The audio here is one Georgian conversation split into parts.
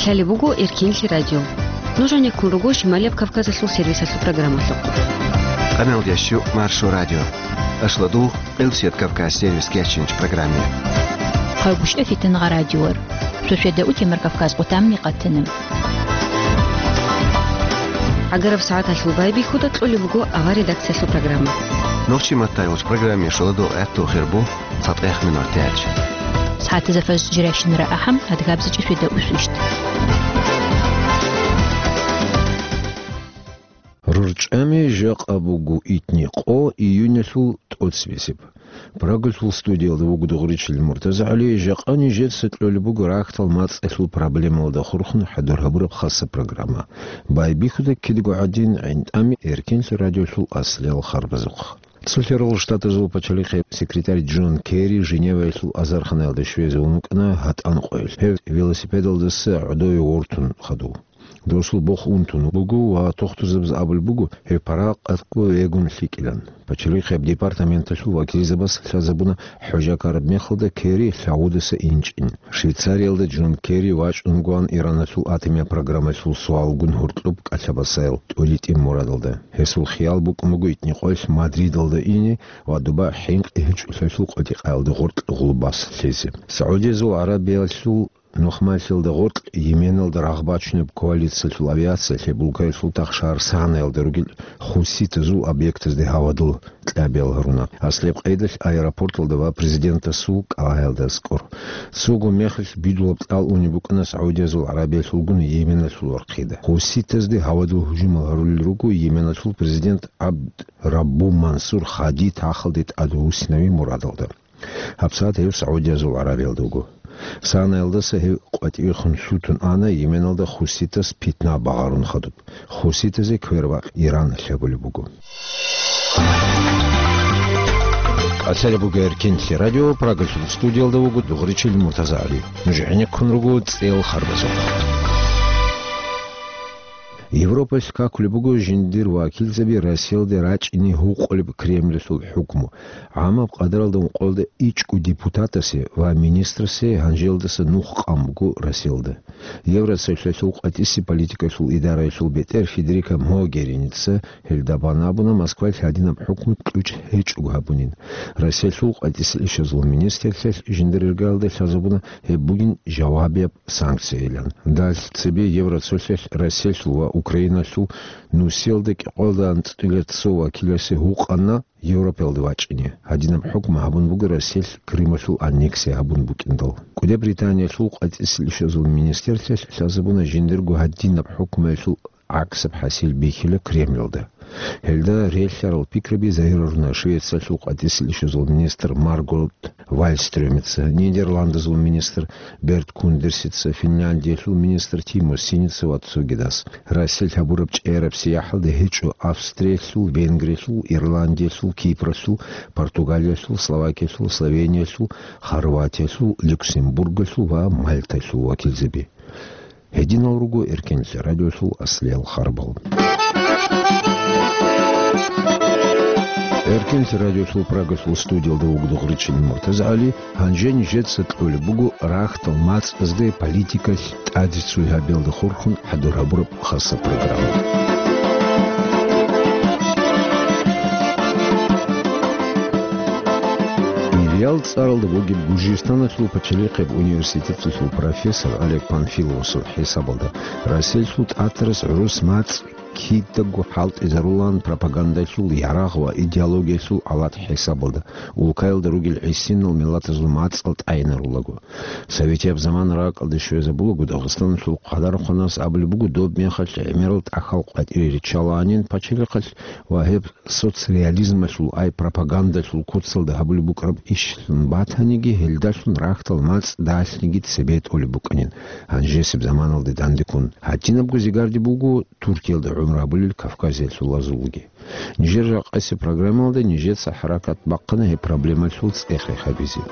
Алхали бугу Иркинли радио. Нужен якун руго Шималия Кавказа сул сервиса су программа. Канал Ящу Маршу радио. Ашладу Элсет Кавказ сервис кечинч программе. Хайбуш эфитен радиор. Шушеда утимер Кавказ утамни قتنم. Агаров саат алхубай бихуда тлули бугу ава редакция су программа. Ночи матайлш программе шладу эту хербу сатэх минутяч. ساعات زفاز جراشن رأحم هتجابز جشوده وسوشت. Рурчами жак абугу итниқо июнесул тотсвисип. Прогульсул студиал да бугу догричил Муртаза Али жак ани жет сетлёли бугу рахтал мац эсул проблемал да хурхун хадур хабураб хасса программа. Бай бихуда кидгу один айнт ами эркинс радиосул аслял харбазух. Цульферол штата зулпачалихе секретарь Джон Керри Женева эсул азарханал да швезе унукна хат анқойл. Велосипедал да са удой ортун хаду. Досул бог унтун бугу а тохтузбз абл бугу хе парақ атку егун фикилан. Пачалихе департамента сул вакилизабас хазабуна хужакар мехлда Керри саудаса инчин. Швейцариялда Джон Керри вач унгуан Иранасул атомия программа сул суалгун хуртлуб качабасайл улит им мурадалда. Хесул хиял бук мугу итниқойс Мадридалда ини вадуба хинг ихч усайсул қотиқалда хуртл гулбас лези. Саудия зул Арабия сул Нухмасил да горд Йеменал да рахбачнеб коалиция сул авиация ле Булгария сул тахшар санел да ругил хусит зул объектез де хавадул тлябел гаруна. Аслеп эйдаш аэропортал да президента сук аэл да скор. Сугу мехлш бидул ал унибукна Саудия зул Арабия сулгун Йемена сул арқида. Хуситез де хавадул хужум гарул ругу Йемена сул президент Абд Раббу Мансур Хади тахалдит адуснави мурадалда. Хабсат ев Саудия зул Арабия дугу. Санелда се қати хуншутун ана Йеменалда хуситас питна багарун хадуб. Хуситазе кверва Иран лебули бугу. Асали бугер кинси радио программу студиалда бугу дугричил Муртаза Али. Нужене кунругу цел харбазо. Европа скакули бугу жиндир вакил заби расселде рач ини хуқолиб Кремль сул хукму. Ама қадралдан қолда ичку депутатаси ва министраси ханжелдасы нух қамбугу расселде. Евросоюз сул қатиси политика сул идара сул бетер Федерика Могереница хелдабанабуна Москва хадинам хукму ключ хеч угабунин. Рассел сул қатиси ише зул министр сес жиндир иргалда сазабуна бугин жавабияб санкциялан. Дал цебе Евросоюз рассел сул Украина сул нуселдек қолдан тилетсова килесе хуқанна Европелды вачине. Адинам хукма хабун бугу Россия Крыма сул аннексия хабун букиндал. Куде Британия сул қатис лише зул министерство сазабуна жиндиргу хаддинам хукма сул аксаб хасил бихиле Кремльда. Хелда рельсарал пикраби заирорна Швеция сул қатис лише зул министр Маргот Вальстрёмица, Нидерланды зул министр Берт Кундерсица, Финляндия сул министр Тимо Синица Ватсугидас. Россия хабурабч эраб сияхал де хечу Австрия сул, Венгрия сул, Ирландия сул, Кипр сул, Португалия сул, Словакия сул, Словения сул, Хорватия сул, Люксембург сул, ва Мальта сул вакилзеби. Един алругу эркенси радио сул аслел харбал. Эркенси радио сул Прага сул студиал да угду гричил Муртаза Али, ханжен жетсет оли бугу рахтал мац азде политика тадицу хабел да хурхун хадурабураб хаса программа. Ильял царал да буги Гужистана сул пачалиқеб университет сул профессор Олег Панфилов сул хисабалда. Рассель сул атрес рус мац Китагу халт изарулан пропаганда сул ярагва идеология сул алат хисабалда. Улкайл даругил иссиннал миллата зул мацалт айнарулагу. Советия в заман рак алдышуя забулугу Дагыстан сул қадар хонас абли бугу доб мехач эмералт ахал қат иричаланин пачилиқач вахеб соцреализма сул ай пропаганда сул кутсал да абли букраб ишсун батханиги хелдашун рахтал мац дашнигит себет оли буканин. Анжесиб заман алды дандикун. Хатинаб гузигарди бугу Туркиялда Умрабулил Кавказе сулазулги. Нижер қаси программалда нижет сахаракат баққана и проблема сул цехи хабизи.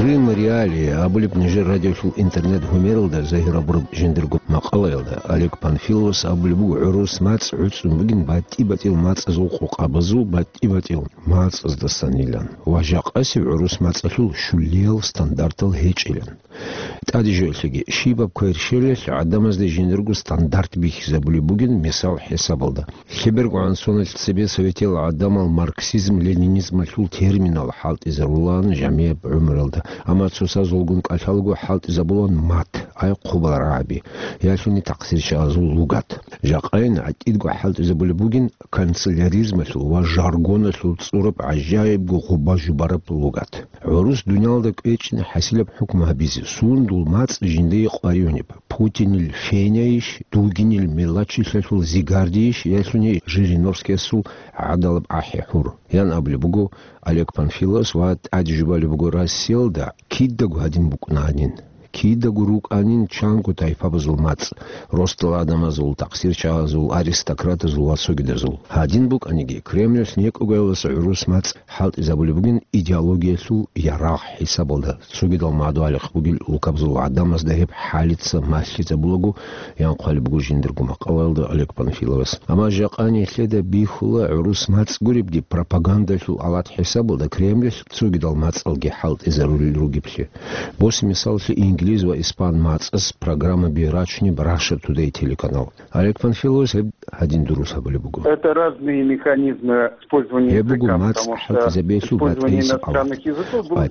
Крым реалии, абулип нижер радиошул интернет гумералда, захирабурб жендергу мақалайлда. Олег Панфиловс абулибу урус мац уцун бугин батил мац зулқу қабызу батил мац сдастанилан. Важақ аси урус мац ашул шулел стандартал хечилан. Тади жөлсеге шибаб койршелес адамазды жендергу стандарт бих забулибугин мисал хесабалда. Хебергу ансонал себе советел адамал марксизм ленинизм ашул терминал халт изарулан жамияб умралда. Ама цуса золгун калхалгу халт изабулан мат ай қубараби. Яшуни тақсир шазул лугат. Жақайн атидгу халт изабулибугин канцеляризм ашул ва жаргон ашул цураб ажаибгу хуба жубараб лугат. Урус дуниалдак эчин хасилаб хукма бизи. Сундул мац жиндей қварионип. Путинил феняиш, дугинил мелачиш ашул зигардииш, яшуни Жириновский асул адалаб ахихур. Ян аблибугу Олег Панфиловс ват аджибалибугу расселда киддагу один букнанин. Киддагу рук анин чангу тайфабазул мац. Ростал адамазул, тақсир чагазул, аристократазул, васогидазул. Один бук аниги Кремль снег угайласа урус мац халт изабулибугин идеология сул ярах хисабалда. Сугидал маду алих бугил лукабзул адамаз дахиб халица маслица булагу ян қалибугу жиндергу мақалалда Олег Панфиловс. Ама жақани следа бихула урус мац гурибди пропаганда сул алат хисабалда Кремль сугидал мац алги халт изарулил ругипси. Бос мисал си инглиз ва испан мац программа бирачни Russia Today телеканал. Олег Панфиловс один дурус абулибугу. Это разные механизмы использования языка, потому что использование иностранных языков было...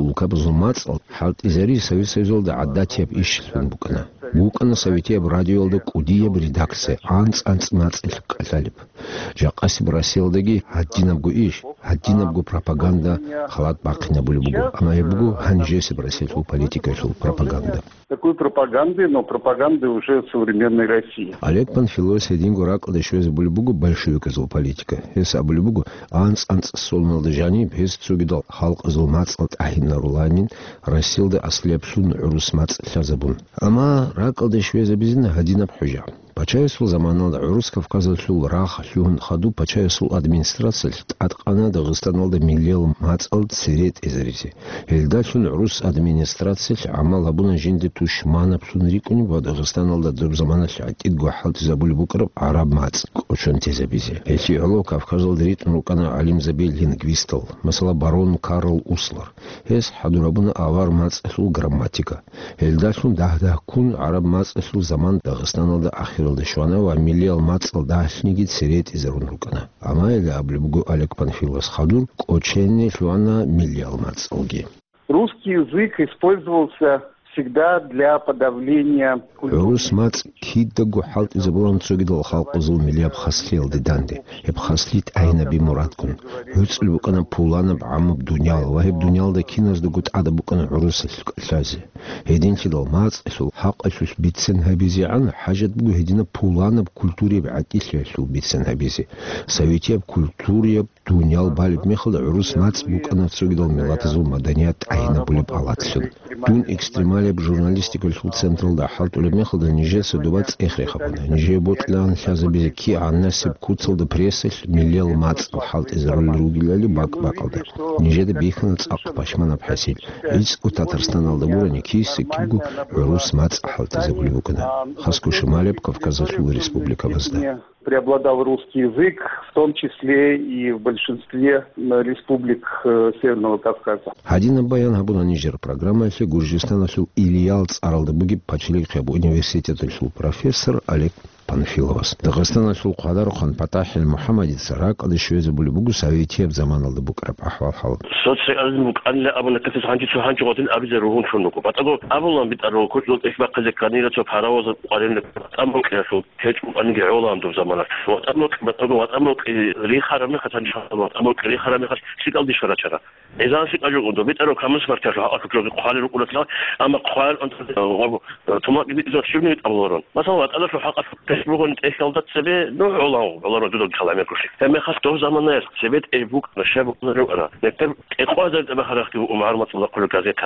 халт изари союзда аддатияб ишшилун букана. Букана советияб радиолда кудияб редакция анц мац илкалалиб. Жақаси браселдаги хаддинабгу иш, хаддинабгу пропаганда халат бақина булибугу. Ама ябугу ханжеси браселу политика шул пропаганда. Такой пропаганды, но пропаганды уже современной России. Олег Панфиловс един горак одешвез булибугу большую казал политика. Ес абулибугу анц солналдыжани без цугидал халк азул мацлат ахиннаруланин рассилда аслепшун урус мац лязабун. Ама рак одешвез абизина хадинаб хужа. Пачайсул заманалда урус Кавказа шул рах шун хаду пачайсул администрация атқана Дагыстаналда миллион мацал церет изариси. Элдашун урус администрация амал абуна жинде тушманап шун рикуни ва Дагыстаналда доб заманаш атидгу халт забули букраб араб мац очон тезабизи. Эти алло Кавказалда ритм рукана алим забель лингвистал. Масала барон Карл Услар. Эс хадурабуна авар мац шул грамматика. Элдашун дахда кун араб мац шул заман Дагыстаналда Дешвана ва миллиал мацал дахнигит серет изарун рукана. Ама или аблибугу Олег Панфиловс хадур коченне шлуана миллиал мацалги. Русский язык использовался всегда для подавления культуры. Урус мац киддагу халт изабулан цугидал халқузул миллиаб хаслил диданди. Еб хаслит айна би мураткун. Хюцл букана пулана б'амаб дунял. Вахиб дунял киназ дугут ада букана урус лази. Хедин кидал мац шул хақ ашуш битсен хабизи ан хажат бугу хедина пулана б'культуре б'атисли шул битсен хабизи. Советия б'культуре дунял балиб мехалда урус мац букана цугидал милатазул маданият айна булиб алатшун. Тун экстремалия журналистика шул централда халт улемехалда ниже садубац эхрехапана. Ниже ботлан хазабизи ки аннасиб куцалда пресса миллиал мац халт изарул ругилали бакалда. Ниже да бихнац акпашман абхасил. Иц у Татарстаналда бурани кисы кибгу урус мац халт изабулибукана. Хаску Шималеб Кавказа шул республика Вазда. Преобладал русский язык, в том числе и в большинстве республик Северного Кавказа. Один баян абуна нижер программа если Гуржистана шул Ильялц аралда буги пачелик хаб университета шул профессор Олег Панфиловс. Дагыстан шул Қадар хан Патахил Мухаммади Сарак адышвезе булибугу советияб заманалда букраб ахвал хал. Социализм буканла абуна катис ханчи чуханчи готин абизерухун шунуку. Батаго абулан бит аро кутлот ихбақазе канира чо паравоз qarинле амбук яшул хеч анги оланду замана. Вот амбук батаго вот амбук рихарами хатанчи вот амбук рихарами хат сикалди шарачара. Эзан сикажугундо бит аро камыс марташа акутлоги қали рукулатла ама қал онто тумак бит зот шивнит абулорон. Масала ала шу хақат بقول إخالدت سبب نوع الله ردود الكلام يكشف فما خصته زمان ناس سبب إبوك نشاب نروقنا نكتب إخوازة بخرجت ومعلومات الله كل كذا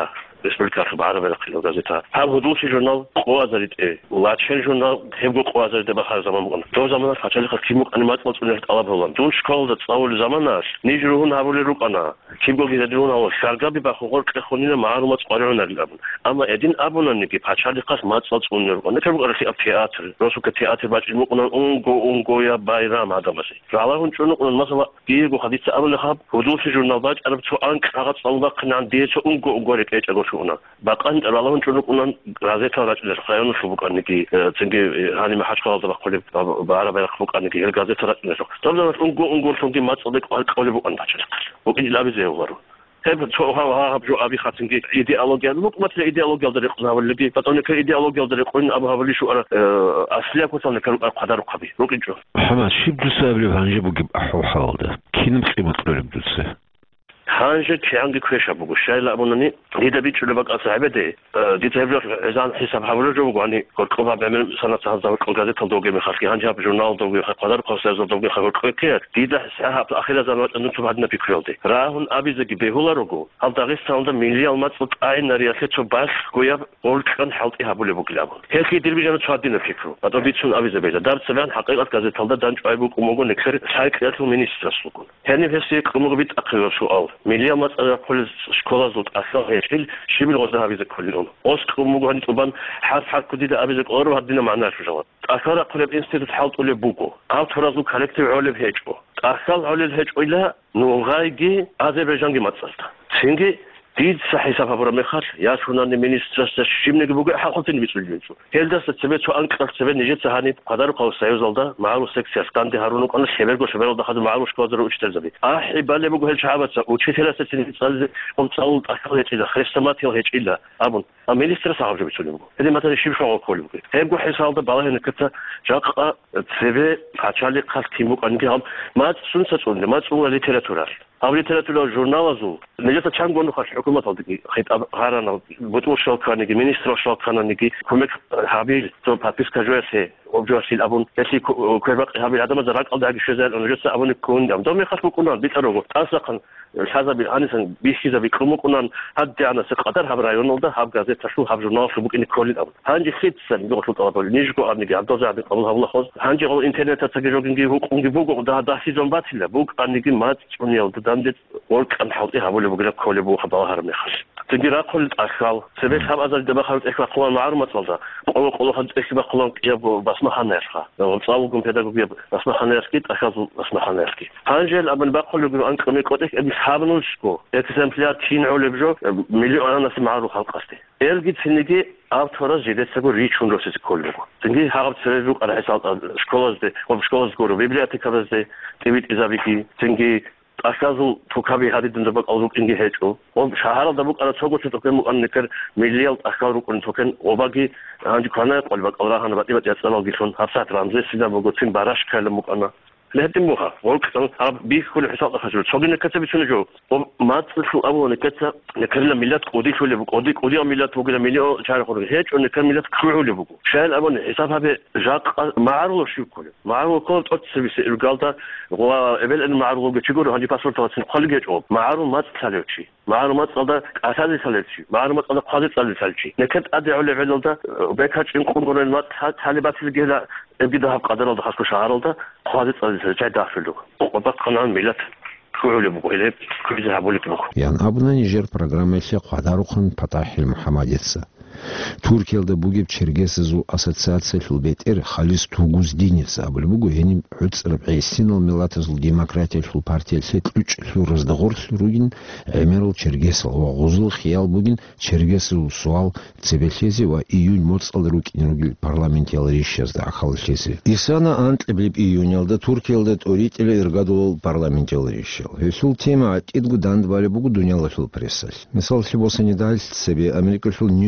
რესპუბლიკაში ბარაბერა ხილო გაზეთა ამ ჰუდულში ჟურნალ ყოაზარით ლაჩენ ჟურნალ ჰებგო ყოაზარდება ხარ ზამანყონ დო ზამანას ხაჩალი ხარ ქიმოყანი მაწმოწუნერ ტალაბოლან დუნ შკოლა და წაული ზამანას ნიჟრუნ აბული რუკანა ქიმგოგი ზედრუნა შარგაბი ბახოღორ კრეხონინა მარუმაც ყორონარიდან ამა ე딘 აბონანიკი ფაჩალი ხარ მაწმოწუნერ ყონა თერგორში თეატრი როსუკე თეატრი ბაჭი მოყნა უნგოია ბაირამ ადამასი რალაღუნ ჭუნუ ყონა მასალა გიგო ხადიც აბული ხარ ჰუდულში ჟურნალ ბაჭ არაბ ცო ან რაღაც წალბახნან დიეცო უნგორი კეჭა გოშუნა ბაყან რალაღუნ ჭუნუ ყონა გაზეთა რაჭდეს ხაიონუ შუბუკანიკი ცენგი ჰანი მაჰაჩხალდა ბახოლე ბარაბერა ხუკანიკი ელ გაზეთა რაჭდეს თორდანას უნგო თონგი მაწოდე ყოლე ბუკან ბაჭეს უკიდი ლაბიზე უღარო თებ ცოხა აბჯო აბი ხაცინგი იდეოლოგია მოყმათი იდეოლოგია და ყნავალები ბატონიკე იდეოლოგია და ყინ აბავალი შუ არა ასლია ქოთალე ყადარ ყაბი როკიჭო ჰამა შიბდუსაბლი ვანჯებუგი აჰოჰალდა კინმ ყიმატლებდუცე ჰანჟე ჩანგი ქვეშაბუგუ შაილაბონანი დიდები ჭულება კაცებედე დიდები ზან ჰესაბ ჰავროჯო გვანი ყობა ბემ სანაცალ და ყოლგაზე თოლდოგი მეხარკი ჰანჯაბ ჟურნალ დოგი ხარ ყოსეზო დოგი ხარ ყეკე დიდა საჰაბ ახირა ზანო თუბადნა ფიქროლდი რაჰუნ აბიზეგი ბეჰულა როგო ალდაღის საუნდა მილიალ მაწ ყაინარი ახეჩო ბას გოია ოლკან ჰალტი ჰაბულებუგლაბო ჰესი დირბიჟანო ჩადინა ფიქრო ბატობიცუნ აბიზებედა დარცევან ჰაყიყათ გაზეთალდა დანჭაიბუ ყუმოგო ნექსერი საიქრეთო მინისტრას უგო ჰენი ჰესი ყუმოგობით ახირაშო ალ მილია მაწა ხოლის სკოლაზოთ ახლა ეშილ შიმილ ღოზა აბიზე ქოლინო ოსკუ მუგანი ტუბან ჰარჰარკუდი და აბიზე ყორო ჰადინა მანაშუჟავა ახლა ყოლებ ინსტიტუტ ჰალტული ბუგო ავთორაზუ კოლექტივ ოლებ ჰეჭო ახლა ოლებ ჰეჭოილა ნუღაიგი აზერბაიჯანგი მაწასდა სინგი დიდ საჰესაბაბრო მეხარ იასუნანი მინისტრას და შიმნეგი ბუგა ჰალხოთინი ვიწვილიენცო ჰელდას ცებეცო ან კრახცებე ნიჟეთ საჰანი ყადარო ყავს საიოზალდა მაღლუ სექციას კანდი ჰარუნო ყონა შევერგო შევერო და ხად მაღლუ შკოლაზე რო უჩტერზები აჰი ბალე ბუგა ჰელჩაბაცა უჩეთელასე ცინი წალზე ყომწაულ ტახალეჭი და ხრესტამათილ ჰეჭილა აბონ ა მინისტრას აღჯები ცული ბუგა ედი მათანი შიმშოღო ქოლი ბუგა ჰებგო ჰესალდა ბალაჰენი კეცა ჟაყა ცებე ყაჩალი ხალ თიმუკანგი ამ მათ სუნცა წუნდა მათ ულა ლიტერატურა ამ ლიტერატურა ჟურნალაზუ ნეჯეთა ჩანგონუ ხარ ჰუკუმათალდი ხეთ ღარანა ბუტულ შალქანიგი მინისტრო შალქანანიგი კომეკ ჰაბი თო პაპისკა ჟოესე ობჯოსილ აბუნ ესი ქვება ჰაბი ადამაზა რაკალდაგი შეზელ ნეჯეთა აბუნი კონდამ დომე ხარ უკუნან ბიტაროგო ტასახან შაზაბი ანისან ბიშიზაბი კომოკუნან ჰადიანა სეყადარ ჰაბ რაიონოლდა ჰაბ გაზეთა შუ ჰაბ ჟურნალ შუ ბუკინი კოლიდამ ჰანჯი ხიცსან გოხლუტავალი ნიჟგო ამიგი ამდოზადი ყოლ ჰაბლა ხოს ჰანჯი ყოლ ინტერნეტად საგეჟოგინგი უკუნგი ბუგო და დასიზონ ბაცილა ბუკ ანიგი მათ ჭუნიალდა დამდეთ ოლკან ჰალტი ჰაბული ბუგრა ქოლებუ ხაბა ჰარ მეხას თიგი რა ყოლ ტახალ სებე ხაბაზალი და ხარ ეხლა ყოლ მარუმაც ყოლდა ყოლ ხან ეხება ყოლ ყიაბ ბასმახანერხა და წავუგუნ პედაგოგია ბასმახანერსკი ტახალ ბასმახანერსკი ჰანჯელ აბან ბაყოლუგ ან კომიკოტე ჰაბნუშკო ექსემპლარ ჩინოლებჟო მილიონანას მარუ ხალყასტი ელგი ცინიგი ავთორა ჟედესაგო რიჩუნდოსის ქოლებო თიგი ჰაღაბცერები უყარა ეს სკოლაზე სკოლას გორო ბიბლიოთეკაზე ტივიტიზაბიკი თიგი ასაზუ თუქაბი ჰადიდან და ყალუკინგი ჰეჭო ომ შაჰარა და ბუკარა ცოგოჩო თოკენ მუყანნიკერ მილიალ ახალ რუკუნ თოკენ ობაგი ანჯი ქანა ყოლბა ყალრაჰანა ბატიბატი აცალალ გიხონ ჰაფსათ რამზე სიდა ბოგოცინ ბარაშქალა მუყანა لهدي موها ولكن بيك كل حساب خشوا صدقني كتبت شنو جو ما تصلوا أول كتب نكرنا ميلاد قودي شو اللي بقودي قودي ميلاد بقول مليون شهر خورج هيك ونكرنا ميلاد كل اللي بقول شال أول حسابها بجاك معروض شو كله معروض كل تقص الرجالة هو قبل إن معروض بتشجور هني باسورد توصل خلي جواب معروض ما تصلوا شيء معروض ما تصلوا أساس تصلوا شيء معروض ما تصلوا قاضي تصلوا شيء نكت أدعو لفعل ده بكتش إن كون ما حالبات في الجهة ابدا قدر الله خاص شهر الله خالص جاي داخله وبقى قناه ملت كل بقول كل ذهبوا لك يعني ابنا نيجر программа если قدرخن فتح المحمديца Туркияда бугеп Чергесизу ассоциация хилбетер халис тугуздинец абыл бугу еним үцрып эстинал милатызыл демократия хил партия сет үч хил раздагор ругин эмерл Чергесил ва гузул хиял бугин Чергесил суал цебелсези ва июнь моцал рукин парламентял решезда ахалсези исана антлебип июньалда Туркияда орителе иргадул парламентял решел хесул тема атидгу дандвали бугу дуняла хил прессал мисал хибоса недаль себе Америка хил Нью-Йорк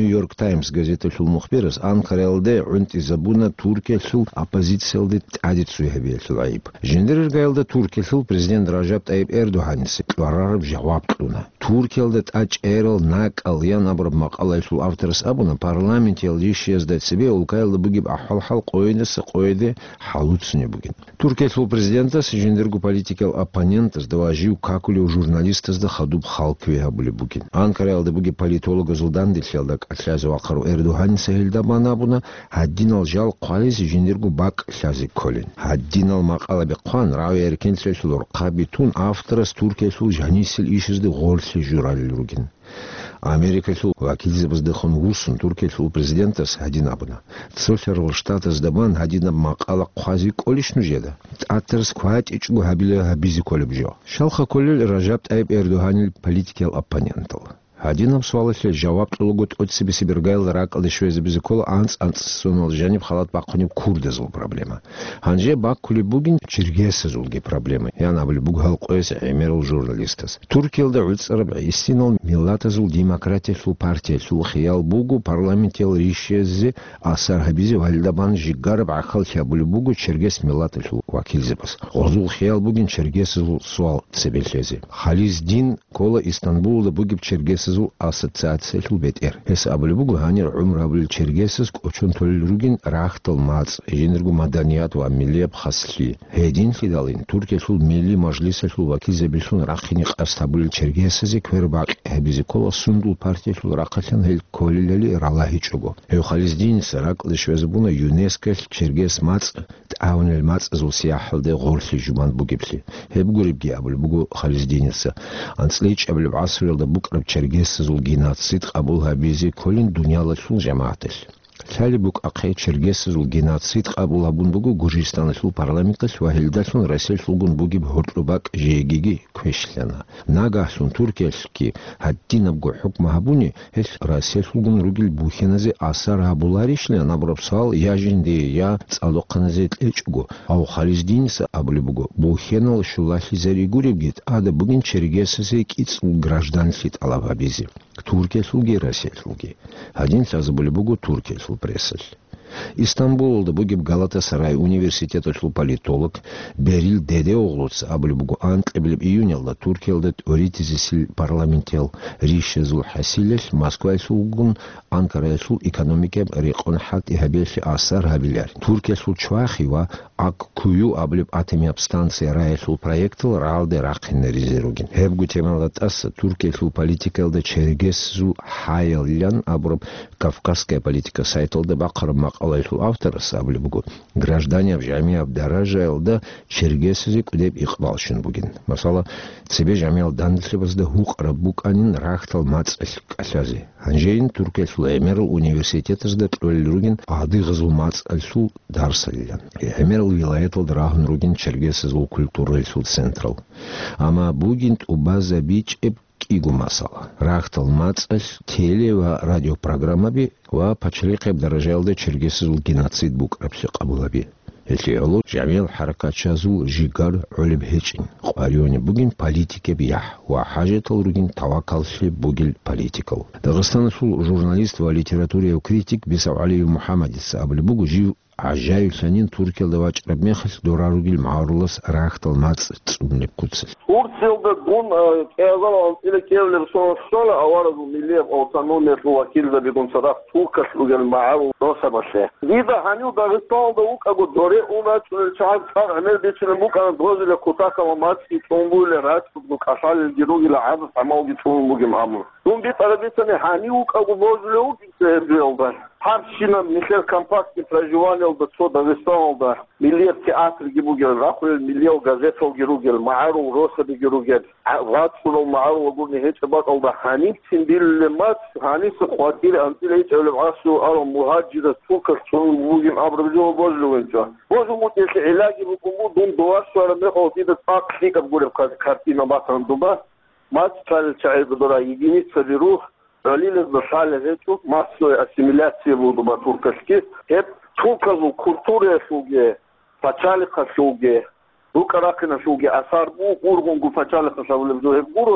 Times газета шул мухбирас Анкаралде унти забуна Туркия шул оппозициялды адицу хабия шул айып. Жендер гаялда Туркия шул президент Ражап Таyyip Эрдоган сикларарып жавап кылына. Туркиялда тач эрл нак алян абраб мақалай шул авторс абуна парламент елдишия сдать себе улкаялда бугиб ахал койнысы койды халуцне бугин. Туркия шул президента с жендергу политикал оппонентас даважив какули у журналистас да хадуб халквега були бугин. Анкаралда буги политолога зулдан дилшалдак атлязу акару Эрдоган сахилдабана абуна хаддинал жал қалис жендергу бак шази колин. Хаддинал мақала беқан рави эркентле шул рқабитун авторс Туркия шул жанисил ишизды горси журали ругин. Америка шул вакилзе бздыхон гусын Туркия шул президента с один абуна. Цоферл штата сдабан один мақала қази колишну жеда. Аттерс квать ичгу хабиле хабизи колиб жо. Шалха колил Ражап Таyyip Эрдоганил политикал оппонентал. Один обсвалысле жавап тулугут от себе сибиргайл рак алышвезе безикола анц сонал жаниб халат баққониб курде зул проблема. Ханже бақ кулибугин чергесі зулги проблема. Яна билибуг халқойсы эмерл журналистас. Туркиялда үлцараб истинал миллата зул демократия сул партия сул хиял бугу парламент ел ришезе асар хабизи вальдабан жигараб ахал хабулибугу чергес миллата сул вакилзебас. Озул хиял бугин чергесі зул суал цебеллезе. Хализ дин кола Истанбулда бугиб чергесі зул ассоциация шул бетер. Эс абулибугу ханир умр абул чергесіз очун толилругин рахтал мац жинергу маданият ва милияб хасли. Хедин фидалин Туркия шул милли мажлиса шул вакилзе бишун рахини қастабул чергесізе квербак хабизи кола сундул партия шул рақасан хел колилели ралахи чуго. Хеу хализдин сарак лишвезбуна ЮНЕСКО чергес мац таунел мац зул сияхалде горси жуман бугибли. Хебгурибги абулибугу хализдиниса. Анслич абулиб асрилда букраб чергес зул геноцид қабул хабизи колин дуняла шул жамаател. Салибук ақай чергес зул геноцид қабул абун бугу Гуржистан шул парламентас вахилдашун Расел шулгун бугиб хортлубак жегиги квешлена. Нагасун Туркияшки хаддинабгу хукма хабуни хес Расел шулгун ругил бухеназе асар хабуларишля набрапсал я жинде я цалоқаназе тлечугу. Ау хализдиниса абулибугу бухенал шулахи заригурибгит ада бугин чергесазе кицул гражданшит алабабизи. Туркия шулги Расел шулги. Один сазабулибугу Туркия шул прессель. Истанбулда бугиб Галатасарай университета шул политолог Берил Деде оғлуц абулибугу антлебилиб июнялда Туркиялда оритизисил парламентел Рише зул хасилеш Москва шулгун Анкара шул экономика риқон хат и хабелши асар хабиляр. Туркия шул чвахива ак кую абулиб атомияб станция рая шул проектил ралде рақинна резеругин. Хебгу темалат аса Туркия шул политикалда чергес зул хайаллян абураб Кавказская политика сайталда бақармақ алайшул авторс абулибугу граждане в жаме абдаражайлда чергесизи кудеп иқбалшин бугин. Масала цебе жамел дандлибазда хук рабук анин рахтал мац асази. Анжейн Туркия шул эмерл университетазда тлюлругин ады гызул мац алсул дарсаллян. Эмерл вилаятл драхн ругин чергесизул культура алсул централ. Ама бугин убаза бич игу масала. Рахтал мацаш теле ва радиопрограммаби ва пачриқеб даражалда чергесизул геноцид бук рабси қабулаби. Этлиолу жамел харакачазу жигар улиб хечин. Қвариони бугин политике биях ва хажетал ругин тавакалши бугил политикал. Дагыстан шул журналист ва литературе ва критик Бисав Алиев Мухаммадис абли бугу жив عجايب سنين تركيا لواج ربميخس دورارو المعارلس راحت الماس تسمني بكتسل. Турцияда гун казал или кевлер сола авару милиев автономия вакил за бегун садак туркаш угел мааву доса баше. Вида ханю Дагестанда укагу доре уна чулчан сар амер бечне мукан дозиле кутака маматски томбуле рат ну кашал гируги ла ад самауги томбуги маму. Дум бит арабисане хани укагу дозиле укиселда. Харшина мисер компактный проживание в Дагестане, миллиер театр гибугел, рахуел миллиер газетов гиругел, маару роса гиругел, ватсунал маару гурни хечбак алда хани синдил мат хани с хватили антилей чевлем асу aro muhacira tukar çoluk bugün abrıcı bozulunca. Bozulmuş ise ilagi bu dün doğar sonra ne oldu da taktik abgurep kartina batan duba. Mat çal dora yedini sabiruh Ралили дошали речу, массовая ассимиляция в туркашки, это турказу культуре шуге, пачалиха шуге, рукаракина шуге, асарбу ургунгу пачалиха шавлевду, гуру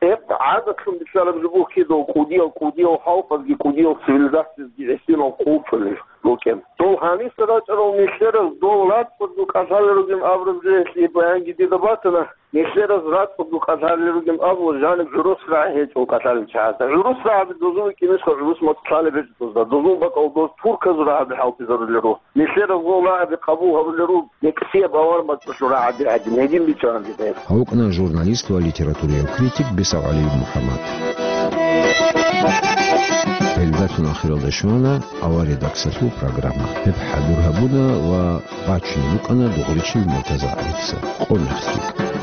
هبدا عادة بسبب الجبوه كده وكودية وحافظ كودية وسيفيليزاسيز دي عشتين وقوفل لوكين دول هاني سراجرو نشترز دولات فردوك أزهال رجم أبرز جيسي بيان جديد باتنا نشترز رات فردوك أزهال رجم أبرز جانب جروس راهيج وقتال الشهادة جروس راه بدوزو كنسخ جروس متصالة بجدوزا دوزو بك أو دوز توركز راه بحاوتي زر الليرو نشترز دولات بقبوها بالليرو نكسية بأور مدبشو راه عدي نهجين بيشان دي هوقنا جورناليست وليتراتوري وكريتيك بيساو علي محمد الباتنا خلال دشمانا أو ريداكساتو программа بحضور هبونا وباتشني لوكانا دغريشي المرتزع عيدسا قول نفسك